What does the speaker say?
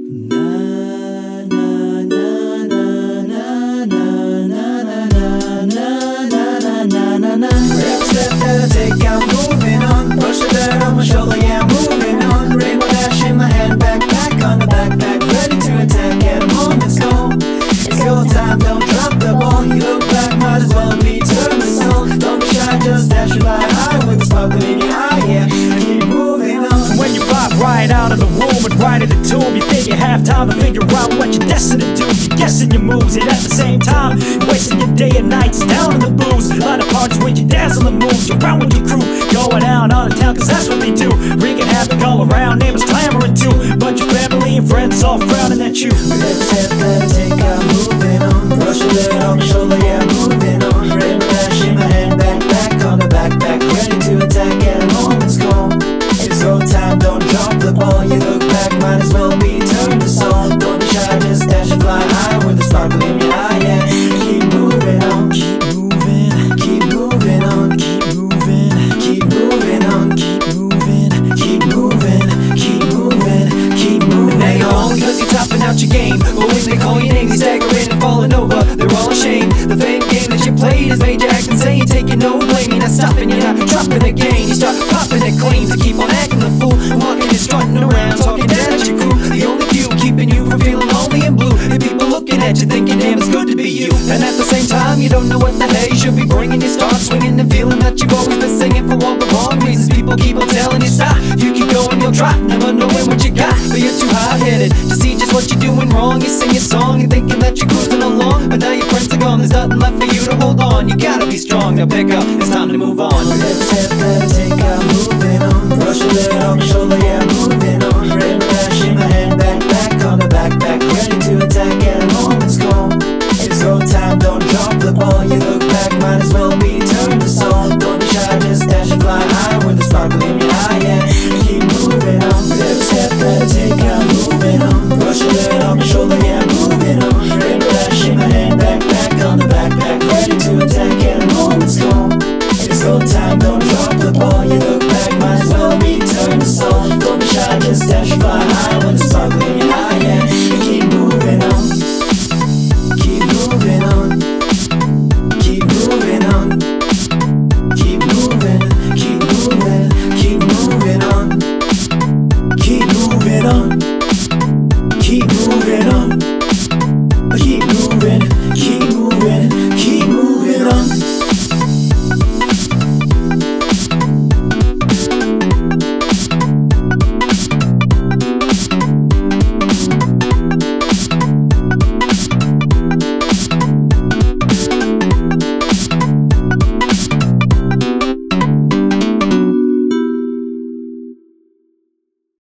Step that I take, I'm moving on. Push the dirt on my shoulder, yeah, I'm moving on. Rainbow dash in my hand, backpack on the backpack, ready to attack at a moment's go. It's go time, don't drop the ball. You look back, might as well be turn the soul. Don't be shy, just dash it by high with the sparkle in your eye, yeah. Keep moving on. When you pop right out of the womb and right in the tomb, you think you have time to figure out what you're destined to do. You're guessing your moves, and at the same time, you're wasting your day and nights down in the booze. A lot of parties where you dance on the moves, you're around with your crew, going out of town, cause that's what they do. Wreaking havoc all around, neighbors clamoring too. Bunch of family and friends all frowning at you. Let's step that I take, I'm moving on. Brush the dirt on my shoulder, yeah, I'm moving on. Rainbow dash in my hand, backpack on the backpack, ready to attack at a moment's go. It's go time, don't drop the ball. You look back, might as well be turned to soul. Don't be shy, just dash and fly high with a sparkle in your eye, yeah. Keep moving on, keep moving, keep moving on, keep moving, keep moving on, keep moving, keep moving, keep moving, keep moving. Hang on, cause you're topping out your game. But when they call your name, you're staggering and falling over. They're all ashamed. The fake game that you played has made you act insane. Taking no blame, you're not stopping, you're not dropping again. You start popping at claims to keep on acting the fool. And walking and strutting around, talking down at your crew. The only few keeping you from feeling lonely and blue. And people looking at you thinking, damn, it's good to be you. And at the same time, you don't know what the hell you should be bringing. You start swinging and feeling that you've always been singing for all the wrong reasons. People keep on telling you stop. You keep going, you'll drop, never knowing what you got. But you're too high-headed to see just what you're doing wrong. You sing your song and thinking that you're cruising along, but now your friends are gone, there's nothing left for you to hold on. You gotta be strong, now pick up, it's time to move on. Let's step that I take, I'm moving on. Brush the dirt on my shoulder, yeah, I'm moving on. Rainbow dash in my hand, backpack on the backpack, ready to attack at a moment's go. It's go time, don't drop the ball. You look back, might as well be turned to soul. Don't be shy, just dash and fly high with a sparkle in your eye, yeah. Keep moving on. Let's step that I take, I'm moving on. Brush the dirt on my shoulder, yeah, I'm moving on. Rainbow dash in my hand, backpack on the backpack, ready to attack at a moment's go. It's go time, don't drop the ball. You look back, might as well be turned to soul. Don't be shy, just dash and fly high